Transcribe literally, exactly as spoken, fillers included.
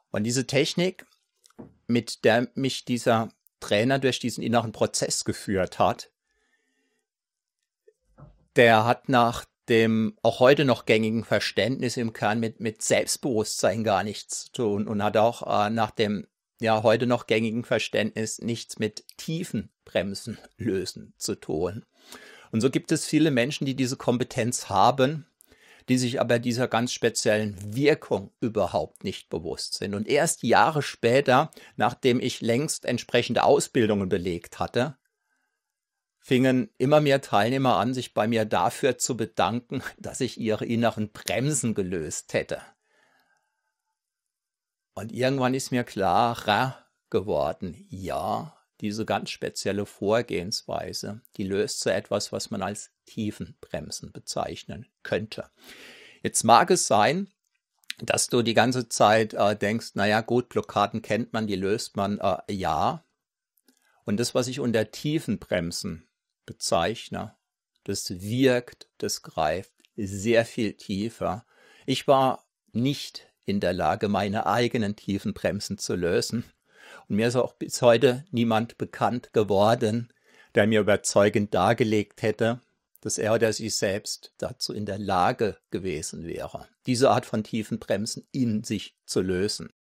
Und diese Technik, mit der mich dieser Trainer durch diesen inneren Prozess geführt hat, der hat nach dem auch heute noch gängigen Verständnis im Kern mit, mit Selbstbewusstsein gar nichts zu tun und hat auch äh, nach dem ja heute noch gängigen Verständnis nichts mit tiefen Bremsen lösen zu tun. Und so gibt es viele Menschen, die diese Kompetenz haben, die sich aber dieser ganz speziellen Wirkung überhaupt nicht bewusst sind. Und erst Jahre später, nachdem ich längst entsprechende Ausbildungen belegt hatte, fingen immer mehr Teilnehmer an, sich bei mir dafür zu bedanken, dass ich ihre inneren Bremsen gelöst hätte. Und irgendwann ist mir klarer geworden, ja, diese ganz spezielle Vorgehensweise, die löst so etwas, was man als Tiefenbremsen bezeichnen könnte. Jetzt mag es sein, dass du die ganze Zeit äh, denkst, naja gut, Blockaden kennt man, die löst man, äh, ja. Und das, was ich unter Tiefenbremsen bezeichne, das wirkt, das greift sehr viel tiefer. Ich war nicht in der Lage, meine eigenen Tiefenbremsen zu lösen. Und mir ist auch bis heute niemand bekannt geworden, der mir überzeugend dargelegt hätte, dass er oder sie selbst dazu in der Lage gewesen wäre, diese Art von Tiefenbremsen in sich zu lösen.